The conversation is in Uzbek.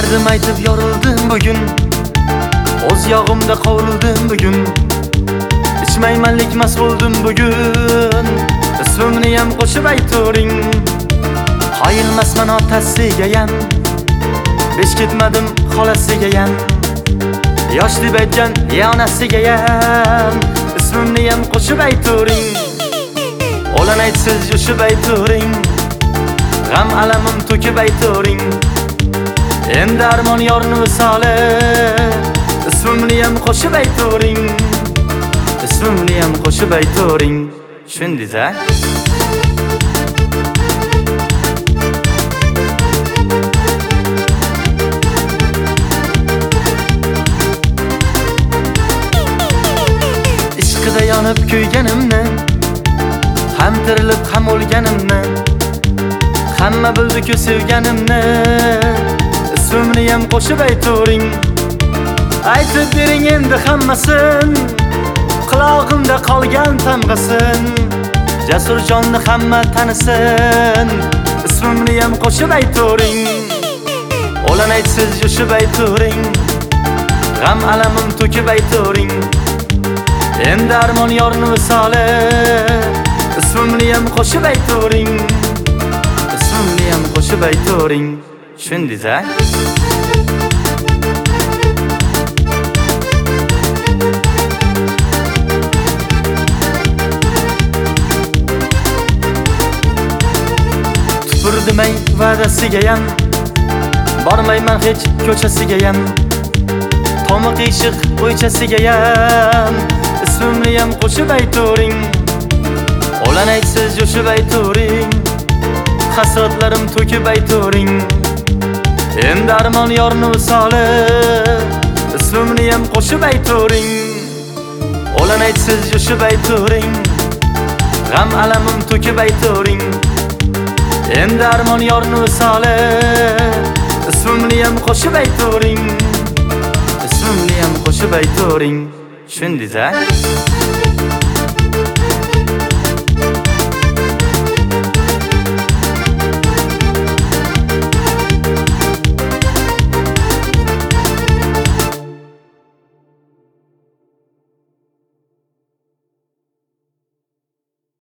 Derdim aytib yorildim bugun, o'z yog'imda qovurildim bugun. Ichmaymanlik mas bo'ldim bugun, ismimni ham qo'shib aytavering. Qoyilmasman otasigayam, besh ketmadim xolasigayam. Yosh deb aytgan yonasigayam, ismimni ham qo'shib aytavering. Olan aytsiz yoshib aytavering, g'am alamim to'kib aytavering. Endi armon yorni visoli, ismimni ham qo'shib aytavering. Ismimni ham qo'shib aytavering. Tushundingiz-a? Ishqida yonib kuyganimni, ham tirilib ham o'lganimni, hamma bildi-ku sevganimni. Ismimni ham qo'shib aytavering. Aytib bering endi hammasin, qulog'imda qolgan tamg'asin. Jasur jonni hamma tanisin, ismimni ham qo'shib aytavering. Olan aytsiz yoshib aytavering, g'am alamim to'kib aytavering. Endi armon yorni visoli, ismimni ham qo'shib aytavering. Ismimni ham qo'shib aytavering. Tushundingiz-a? Tupurdimay va'dasigayam, bormayman hech ko'chasigayam. Tomi qiyshiq o'ychasigayam, ismimni ham qo'shib aytavering. Olan aytsiz yoshib aytavering, hasratlarim to'kib aytavering. Endi armon yorni visoli, ismimni ham qo'shib aytavering. Olan aytsiz yoshib aytavering, g'am alamim to'kib aytavering. Endi armon yorni visoli, ismimni ham qo'shib aytavering. Ismimni ham qo'shib aytavering. Tushundingiz-a?